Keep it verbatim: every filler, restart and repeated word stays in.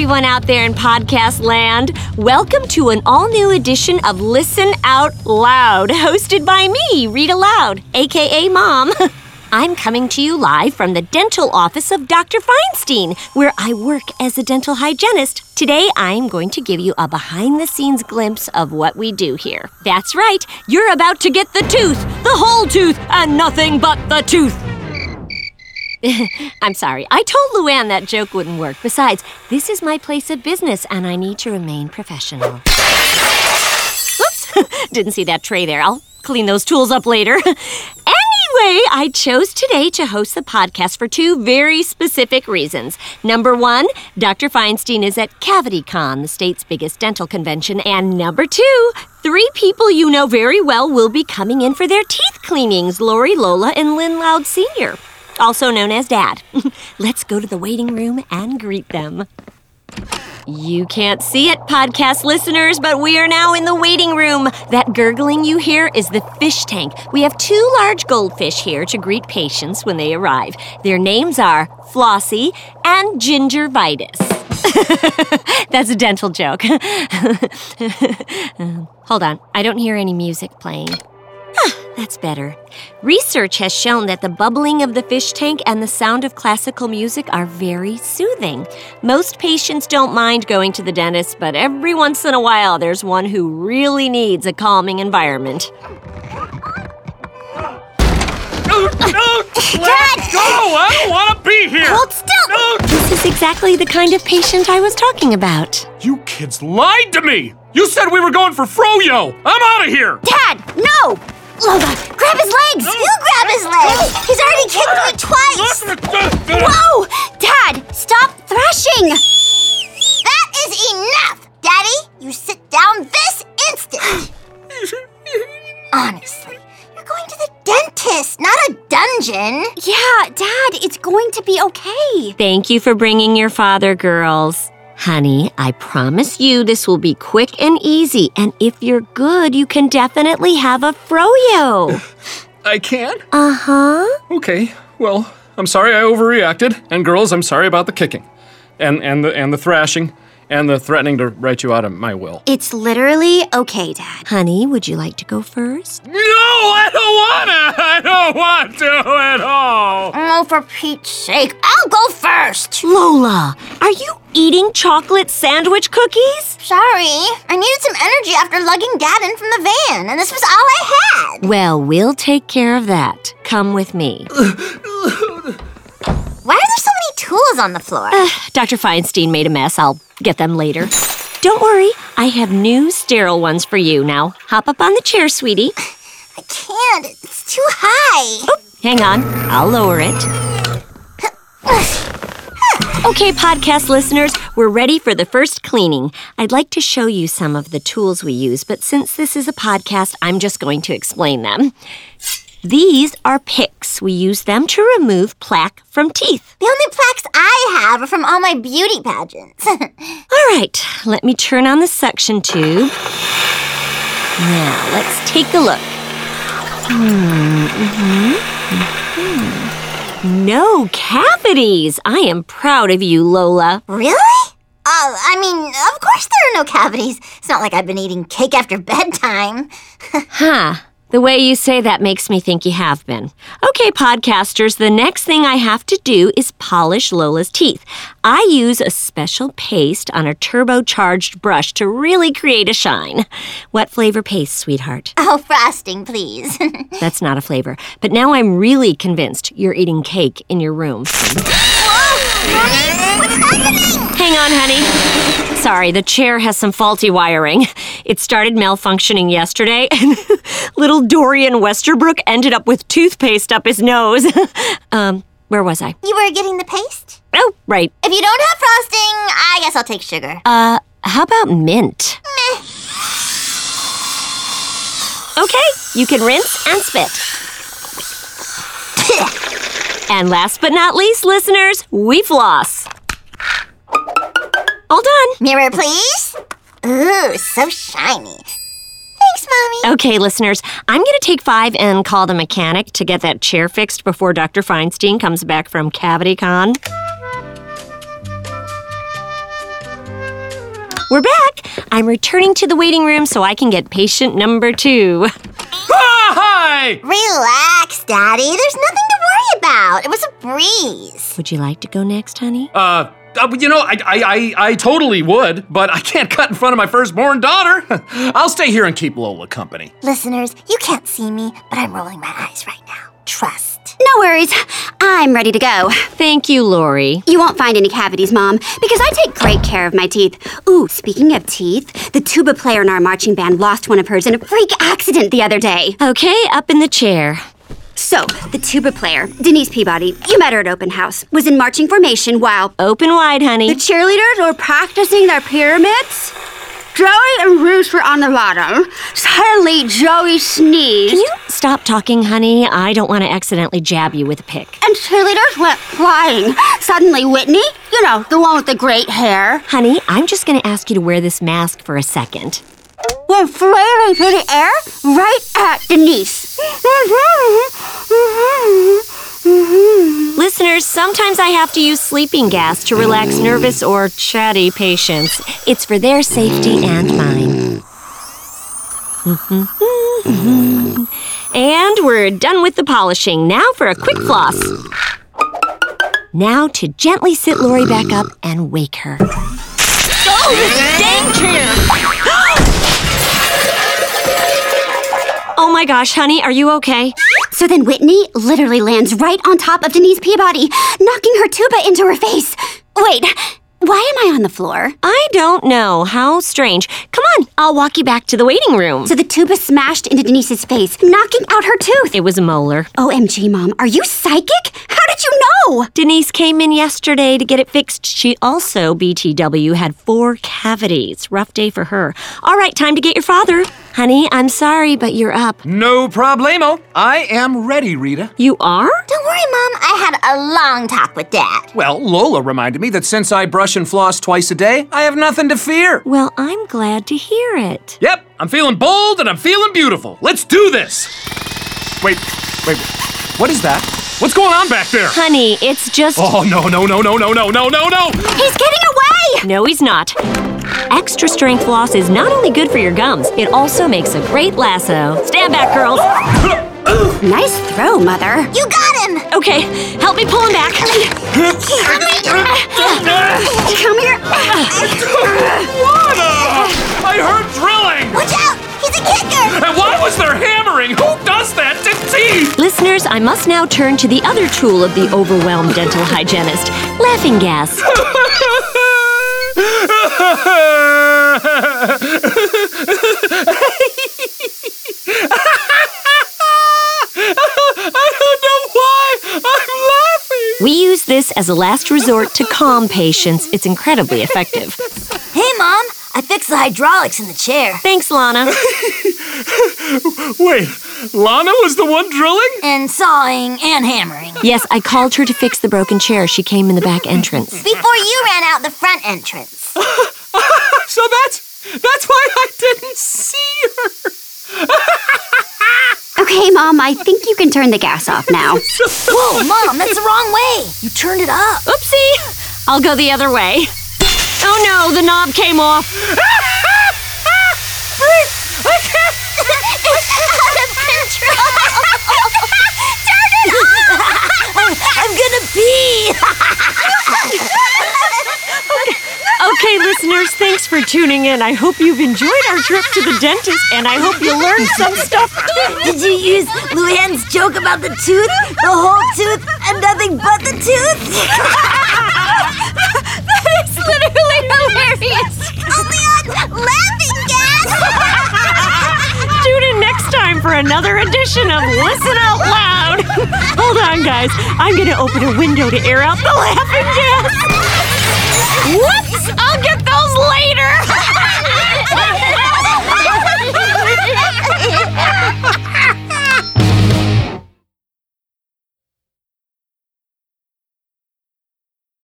everyone out there in podcast land. Welcome to an all-new edition of Listen Out Loud, hosted by me, Rita Loud, a k a. Mom. I'm coming to you live from the dental office of Doctor Feinstein, where I work as a dental hygienist. Today, I'm going to give you a behind-the-scenes glimpse of what we do here. That's right, you're about to get the tooth, the whole tooth, and nothing but the tooth. I'm sorry, I told Luann that joke wouldn't work. Besides, this is my place of business, and I need to remain professional. Oops, didn't see that tray there. I'll clean those tools up later. Anyway, I chose today to host the podcast for two very specific reasons. Number one, Doctor Feinstein is at CavityCon, the state's biggest dental convention. And number two, three people you know very well will be coming in for their teeth cleanings, Lori, Lola, and Lynn Loud Senior, also known as Dad. Let's go to the waiting room and greet them. You can't see it, podcast listeners, but we are now in the waiting room. That gurgling you hear is the fish tank. We have two large goldfish here to greet patients when they arrive. Their names are Flossie and Gingivitis. That's a dental joke. um, hold on, I don't hear any music playing. That's better. Research has shown that the bubbling of the fish tank and the sound of classical music are very soothing. Most patients don't mind going to the dentist, but every once in a while there's one who really needs a calming environment. No, no, let go! I don't want to be here! Hold still! No. This is exactly the kind of patient I was talking about. You kids lied to me! You said we were going for Froyo! I'm out of here! Dad, no! Lola, grab his legs! No. You grab his legs! He's already kicked me twice! Whoa! Dad, stop thrashing! That is enough! Daddy, you sit down this instant! Honestly, you're going to the dentist, not a dungeon. Yeah, Dad, it's going to be okay. Thank you for bringing your father, girls. Honey, I promise you this will be quick and easy, and if you're good, you can definitely have a froyo. I can? Uh-huh. Okay, well, I'm sorry I overreacted, and girls, I'm sorry about the kicking, and and the and the thrashing, and the threatening to write you out of my will. It's literally okay, Dad. Honey, would you like to go first? No, I don't wanna! I don't want to at all! Oh, for Pete's sake, I'll go first! Lola, are you eating chocolate sandwich cookies? Sorry, I needed some energy after lugging Dad in from the van, and this was all I had. Well, we'll take care of that. Come with me. Why are there so many tools on the floor? Uh, Doctor Feinstein made a mess. I'll get them later. Don't worry, I have new sterile ones for you. Now, hop up on the chair, sweetie. I can't. It's too high. Oh, hang on. I'll lower it. Okay, podcast listeners, we're ready for the first cleaning. I'd like to show you some of the tools we use, but since this is a podcast, I'm just going to explain them. These are picks. We use them to remove plaque from teeth. The only plaques I have are from all my beauty pageants. All right, let me turn on the suction tube. Now, let's take a look. Hmm, mm-hmm, mm-hmm. No cavities. I am proud of you, Lola. Really? Uh, I mean, of course there are no cavities. It's not like I've been eating cake after bedtime. Huh. The way you say that makes me think you have been. Okay, podcasters, the next thing I have to do is polish Lola's teeth. I use a special paste on a turbocharged brush to really create a shine. What flavor paste, sweetheart? Oh, frosting, please. That's not a flavor. But now I'm really convinced you're eating cake in your room. Whoa! Mommy, what's happening? Hang on, honey. Sorry, the chair has some faulty wiring. It started malfunctioning yesterday, and little Dorian Westerbrook ended up with toothpaste up his nose. um, where was I? You were getting the paste? Oh, right. If you don't have frosting, I guess I'll take sugar. Uh, how about mint? Meh. Okay, you can rinse and spit. And last but not least, listeners, we floss. All done. Mirror, please. Ooh, so shiny. Thanks, Mommy. Okay, listeners, I'm going to take five and call the mechanic to get that chair fixed before Doctor Feinstein comes back from CavityCon. We're back. I'm returning to the waiting room so I can get patient number two. Ah, hi! Relax, Daddy. There's nothing to worry about. It was a breeze. Would you like to go next, honey? Uh, uh, you know, I, I, I, I totally would, but I can't cut in front of my firstborn daughter. I'll stay here and keep Lola company. Listeners, you can't see me, but I'm rolling my eyes right now. Trust. No worries. I'm ready to go. Thank you, Lori. You won't find any cavities, Mom, because I take great care of my teeth. Ooh, speaking of teeth, the tuba player in our marching band lost one of hers in a freak accident the other day. Okay, up in the chair. So, the tuba player, Denise Peabody, you met her at open house, was in marching formation while Open wide, honey. the cheerleaders were practicing their pyramids. Joey and Bruce were on the bottom. Suddenly, Joey sneezed. Can you stop talking, honey? I don't want to accidentally jab you with a pick. And cheerleaders went flying. Suddenly, Whitney, you know, the one with the great hair, Honey, I'm just going to ask you to wear this mask for a second. went flailing through the air right at Denise. Listeners, sometimes I have to use sleeping gas to relax nervous or chatty patients. It's for their safety and mine. And we're done with the polishing. Now for a quick floss. Now to gently sit Lori back up and wake her. Oh, this dang chair! Oh my gosh, honey, are you okay? So then Whitney literally lands right on top of Denise Peabody, knocking her tuba into her face. Wait, why am I on the floor? I don't know. How strange. Come on, I'll walk you back to the waiting room. So the tuba smashed into Denise's face, knocking out her tooth. It was a molar. O M G, Mom, are you psychic? How did you know? Denise came in yesterday to get it fixed. She also, B T W, had four cavities. Rough day for her. All right, time to get your father. Honey, I'm sorry, but you're up. No problemo. I am ready, Rita. You are? Don't worry, Mom. I had a long talk with Dad. Well, Lola reminded me that since I brush and floss twice a day, I have nothing to fear. Well, I'm glad to hear it. Yep, I'm feeling bold and I'm feeling beautiful. Let's do this. Wait, wait, what is that? What's going on back there? Honey, it's just... Oh, no, no, no, no, no, no, no, no, no! He's getting away! No, he's not. Extra strength floss is not only good for your gums, it also makes a great lasso. Stand back, girls. Nice throw, Mother. You got him! Okay, help me pull him back. Come here. Lana! I heard drilling! Watch out! He's a kicker! And why was there hammering? Who does that to teeth? Listeners, I must now turn to the other tool of the overwhelmed dental hygienist, laughing gas. I don't know why I'm laughing. We use this as a last resort to calm patients. It's incredibly effective. Hey, Mom. I fixed the hydraulics in the chair. Thanks, Lana. Wait, Lana was the one drilling? And sawing and hammering. Yes, I called her to fix the broken chair. She came in the back entrance. Before you ran out the front entrance. So that's that's why I didn't see her. Okay, Mom, I think you can turn the gas off now. Whoa, Mom, that's the wrong way. You turned it up. Oopsie! I'll go the other way. Oh no, the knob came off. I can't. It's out of control. Turn it off. I'm gonna pee. Okay, listeners, thanks for tuning in. I hope you've enjoyed our trip to the dentist, and I hope you learned some stuff. Did you use Luann's joke about the tooth, the whole tooth, and nothing but the tooth? That is literally hilarious. Only on Laughing Gas. Tune in next time for another edition of Listen Out Loud. Hold on, guys. I'm going to open a window to air out the laughing gas.